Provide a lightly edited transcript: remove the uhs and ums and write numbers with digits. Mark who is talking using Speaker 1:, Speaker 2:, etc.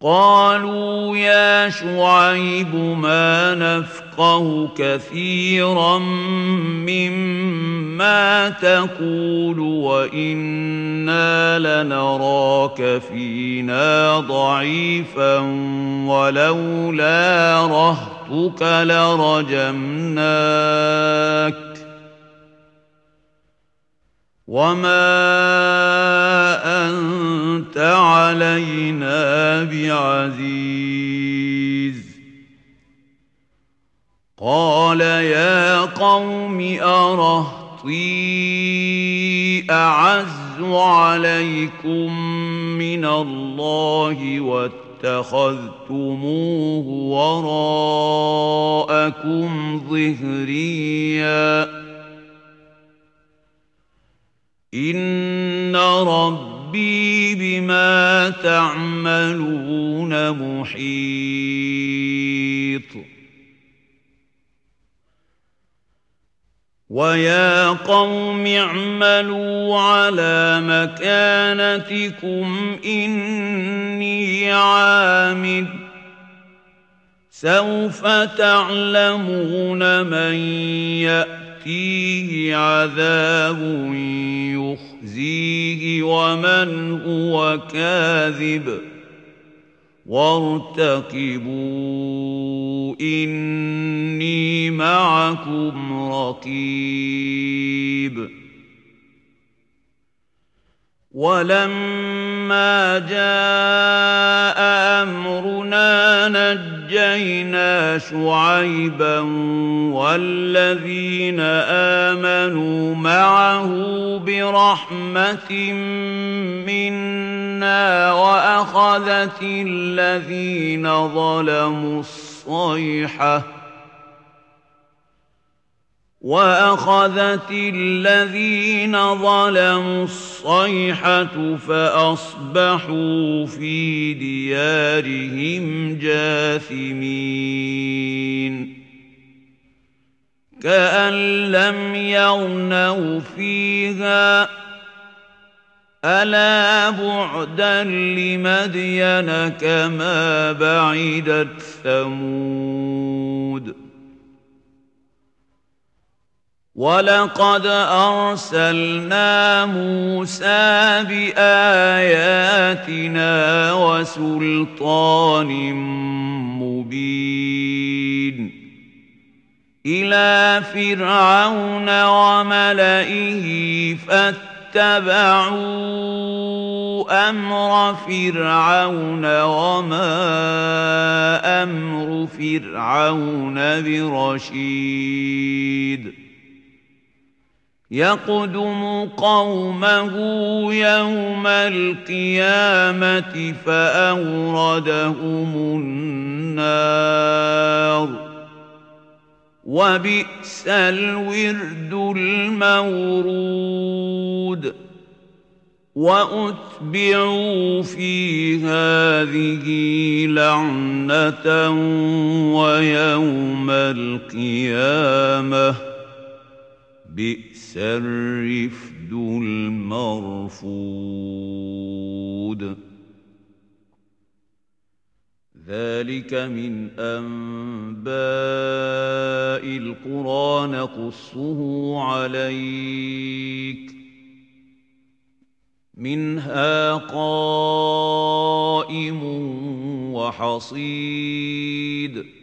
Speaker 1: قالوا يا شعيب ما نفقه كثيرا مما تقول وإنا لنراك فينا ضعيفا ولولا رهطك لرجمناك وما أنت علينا بعزيز قال يا قوم أرهطي أعز عليكم من الله واتخذتموه وراءكم ظهريا إن ربي بما تعملون محيط ويا قوم اعملوا على مكانتكم إني عامل سوف تعلمون من يأتيه عذاب يخزيه ومن هو كاذب وارتقبوا إني معكم رقيب ولما جاء أمرنا نجينا شعيبا والذين آمنوا معه برحمة منا وأخذت الذين ظلموا الصيحة فأصبحوا في ديارهم جاثمين كأن لم يغنوا فيها ألا بعدا لمدين كما بعدت ثمود ولقد أرسلنا موسى بآياتنا وسلطان مبين إلى فرعون وملئه فاتبعوا أمر فرعون وما أمر فرعون برشيد يقدم قومه يوم القيامة فأوردهم النار وبئس الورد المورود وأتبعوا في هذه لعنة ويوم القيامة بئس الرفد المرفود ذلك من أنباء القرى نقصه عليك منها قائم وحصيد